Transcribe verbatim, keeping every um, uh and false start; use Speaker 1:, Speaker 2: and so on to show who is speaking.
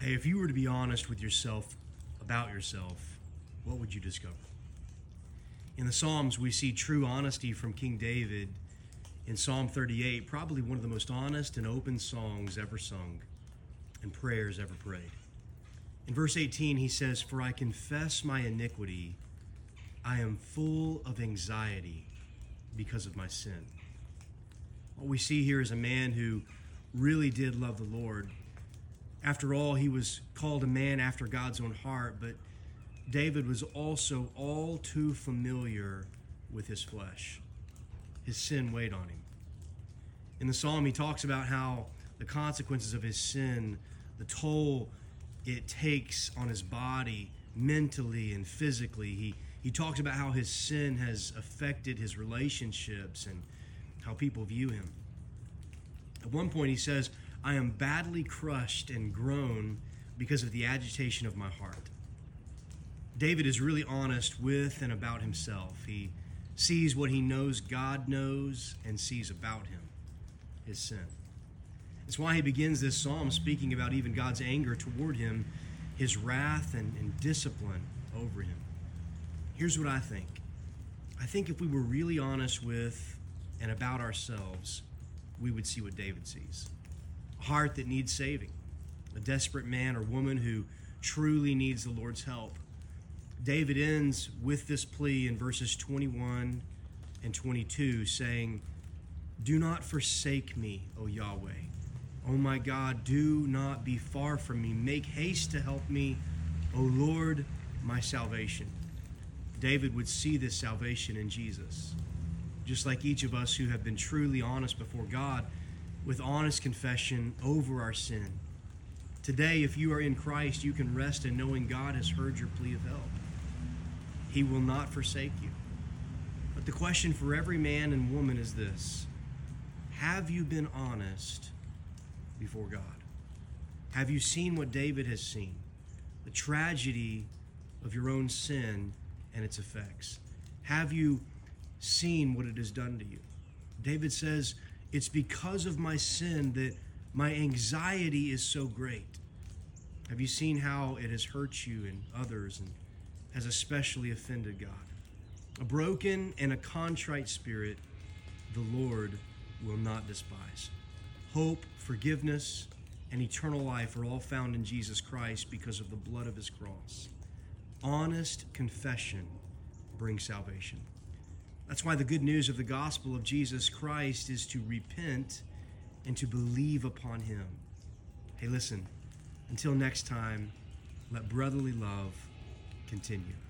Speaker 1: Hey, if you were to be honest with yourself about yourself, what would you discover? In the Psalms, we see true honesty from King David in Psalm thirty-eight, probably one of the most honest and open songs ever sung and prayers ever prayed. In verse eighteen, he says, "For I confess my iniquity, I am full of anxiety because of my sin." What we see here is a man who really did love the Lord. After all, he was called a man after God's own heart, but David was also all too familiar with his flesh. His sin weighed on him. In the psalm, he talks about how the consequences of his sin, the toll it takes on his body mentally and physically. He, he talks about how his sin has affected his relationships and how people view him. At one point, he says, "I am badly crushed and groan because of the agitation of my heart." David is really honest with and about himself. He sees what he knows God knows and sees about him, his sin. It's why he begins this psalm speaking about even God's anger toward him, his wrath and, and discipline over him. Here's what I think. I think if we were really honest with and about ourselves, we would see what David sees. A heart that needs saving, a desperate man or woman who truly needs the Lord's help. David ends with this plea in verses twenty-one and twenty-two, saying, "Do not forsake me, O Yahweh. O my God, do not be far from me. Make haste to help me, O Lord, my salvation." David would see this salvation in Jesus. Just like each of us who have been truly honest before God with honest confession over our sin. Today, if you are in Christ, you can rest in knowing God has heard your plea of help. He will not forsake you. But the question for every man and woman is this: have you been honest before God? Have you seen what David has seen? The tragedy of your own sin and its effects. Have you seen what it has done to you? David says, "It's because of my sin that my anxiety is so great." Have you seen how it has hurt you and others and has especially offended God? A broken and a contrite spirit, the Lord will not despise. Hope, forgiveness, and eternal life are all found in Jesus Christ because of the blood of his cross. Honest confession brings salvation. That's why the good news of the gospel of Jesus Christ is to repent and to believe upon him. Hey, listen, until next time, let brotherly love continue.